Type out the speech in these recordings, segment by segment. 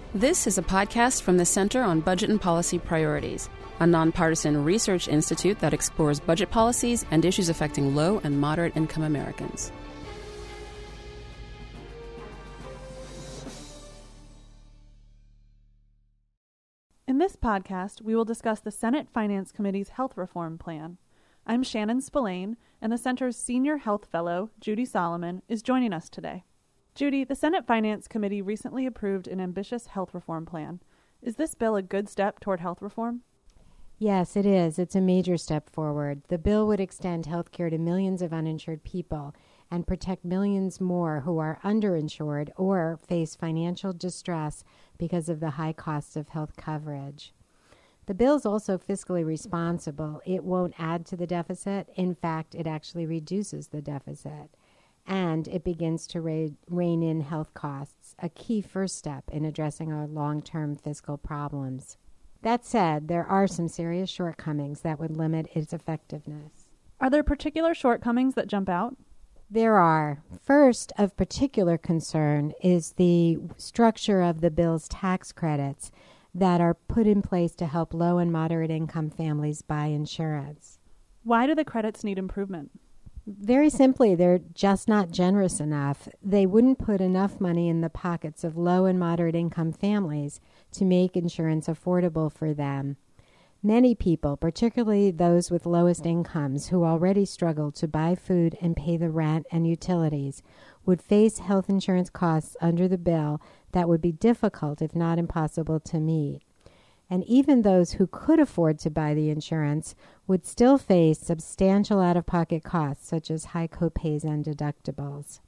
This is a podcast from the Center on Budget and Policy Priorities, a nonpartisan research institute that explores budget policies and issues affecting low and moderate income Americans. In this podcast, we will discuss the Senate Finance Committee's health reform plan. I'm Shannon Spillane, and the Center's Senior Health Fellow, Judy Solomon, is joining us today. Judy, the Senate Finance Committee recently approved an ambitious health reform plan. Is this bill a good step toward health reform? Yes, it is. It's a major step forward. The bill would extend health care to millions of uninsured people and protect millions more who are underinsured or face financial distress because of the high costs of health coverage. The bill is also fiscally responsible. It won't add to the deficit. In fact, it actually reduces the deficit. And it begins to rein in health costs, a key first step in addressing our long-term fiscal problems. That said, there are some serious shortcomings that would limit its effectiveness. Are there particular shortcomings that jump out? There are. First, of particular concern is the structure of the bill's tax credits that are put in place to help low and moderate income families buy insurance. Why do the credits need improvement? Very simply, they're just not generous enough. They wouldn't put enough money in the pockets of low and moderate income families to make insurance affordable for them. Many people, particularly those with lowest incomes who already struggle to buy food and pay the rent and utilities, would face health insurance costs under the bill that would be difficult, if not impossible, to meet. And even those who could afford to buy the insurance would still face substantial out-of-pocket costs, such as high copays and deductibles.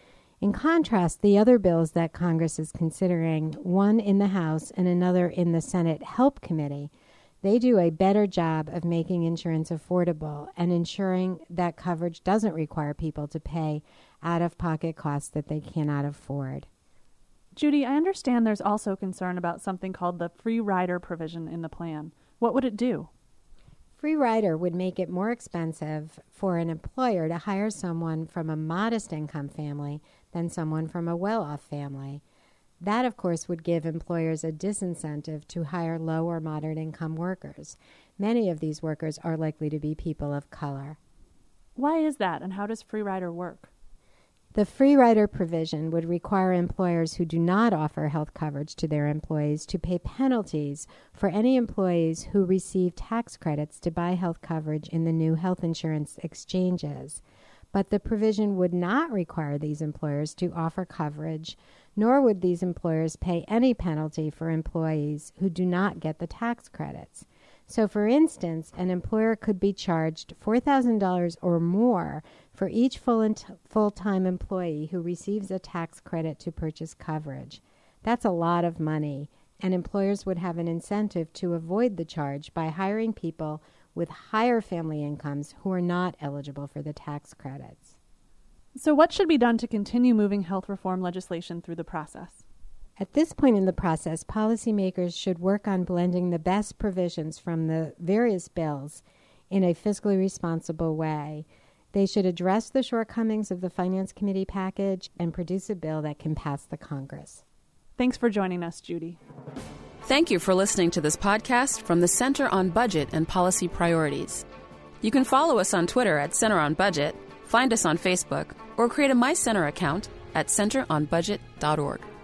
In contrast, the other bills that Congress is considering, one in the House and another in the Senate Help Committee, they do a better job of making insurance affordable and ensuring that coverage doesn't require people to pay out-of-pocket costs that they cannot afford. Judy, I understand there's also concern about something called the free rider provision in the plan. What would it do? Free rider would make it more expensive for an employer to hire someone from a modest income family than someone from a well-off family. That, of course, would give employers a disincentive to hire low or moderate income workers. Many of these workers are likely to be people of color. Why is that, and how does free rider work? The free rider provision would require employers who do not offer health coverage to their employees to pay penalties for any employees who receive tax credits to buy health coverage in the new health insurance exchanges. But the provision would not require these employers to offer coverage, nor would these employers pay any penalty for employees who do not get the tax credits. So, for instance, an employer could be charged $4,000 or more for each full-time employee who receives a tax credit to purchase coverage. That's a lot of money, and employers would have an incentive to avoid the charge by hiring people with higher family incomes who are not eligible for the tax credits. So what should be done to continue moving health reform legislation through the process? At this point in the process, policymakers should work on blending the best provisions from the various bills in a fiscally responsible way. They should address the shortcomings of the Finance Committee package and produce a bill that can pass the Congress. Thanks for joining us, Judy. Thank you for listening to this podcast from the Center on Budget and Policy Priorities. You can follow us on Twitter at Center on Budget, find us on Facebook, or create a My Center account at centeronbudget.org.